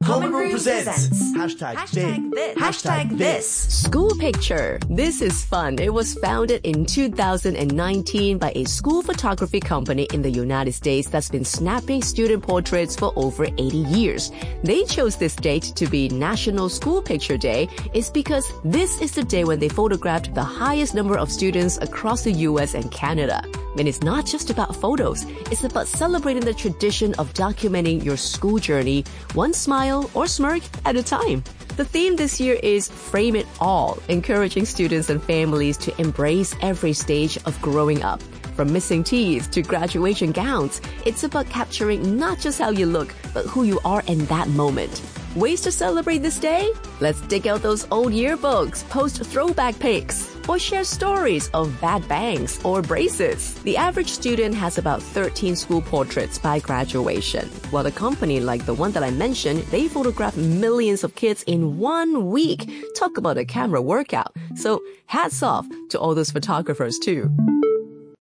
Common Room presents Hashtag this. School picture. This is fun. It was founded in 2019 by a school photography company in the United States that's been snapping student portraits for over 80 years. They chose this date to be National School Picture Day is because this is the day when they photographed the highest number of students across the US and Canada. And it's not just about photos. It's about celebrating the tradition of documenting your school journey, one smile or smirk at a time. The theme this year is Frame It All, encouraging students and families to embrace every stage of growing up. From missing teeth to graduation gowns, it's about capturing not just how you look, but who you are in that moment. Ways to celebrate this day? Let's dig out those old yearbooks, post throwback pics, or share stories of bad bangs or braces. The average student has about 13 school portraits by graduation, while a company like the one that I mentioned, they photograph millions of kids in 1 week. Talk about a camera workout. So hats off to all those photographers too.